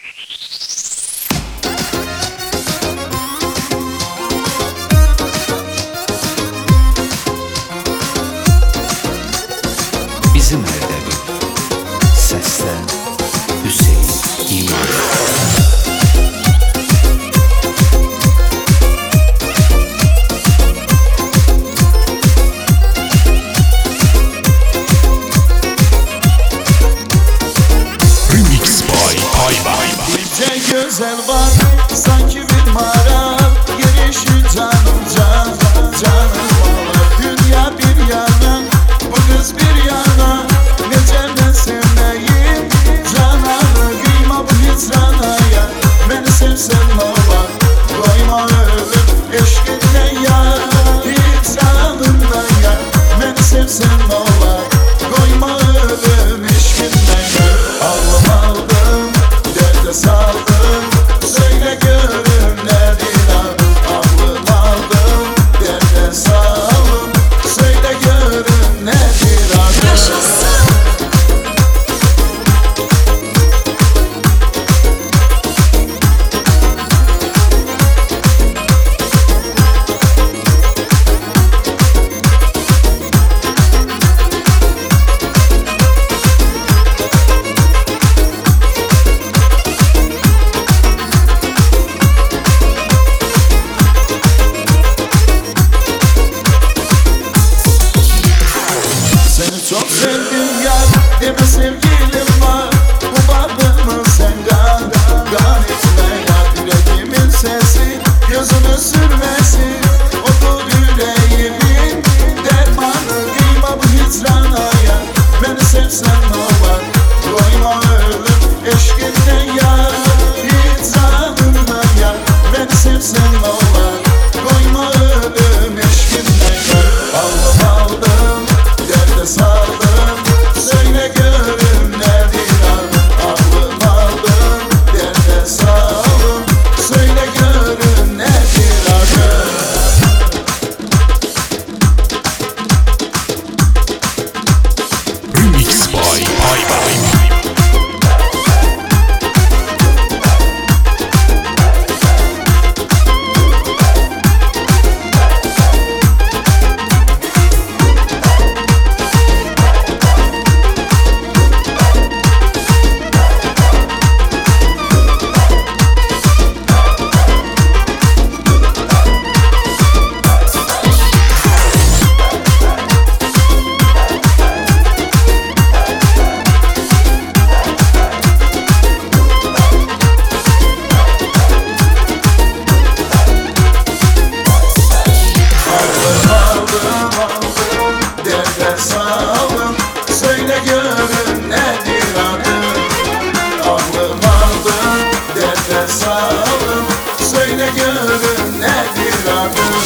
Bizim evde bir seslen Hüseyin İman. Remix by Ayba. Nice güzel var sanki bir mağara, gelişi canım can, canım var. Dünya bir yana, bu kız bir yana, nece ben sevmeyim cananı, kıyma bu hicrana ya. Beni sevsen ne olur, koyma ölüm eşkinle ya, hicranımla ya. Beni sevsen ne olur, koyma ölüm eşkinle ya. Aldım aldım, derde saldım, söyle görüm nedir adım. Aldım aldım, derde saldım, söyle görüm nedir adım. Yaşasın. Seni çok sevdim yar, deme sevgilim var. Bu bağrımı sen gan etme ya. Yüreğimin sesi, gözümü sürmesi, odur yüreğimin dermanı. Kıyma bu hicrana ya, beni sevsen ne olur, koyma ölüm eşkinle ya, hicranımla ya. Beni sevsen ne olur, koyma ölüm eşkinle ya. Aldım aldım, derde saldım, söyle görüm nedir adım. Aldım aldım, derde saldım, söyle görüm nedir adım. Remix by Ayba. Derde saldım, söyle görüm nedir adım. Aldım aldım, derde saldım, söyle görüm nedir adım.